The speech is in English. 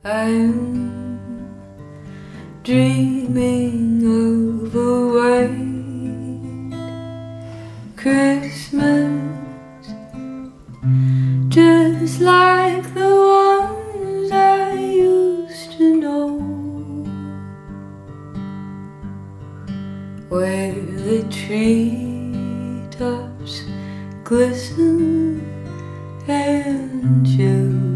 I'm dreaming of a white Christmas, just like the ones I used to know, where the treetops glisten and chill.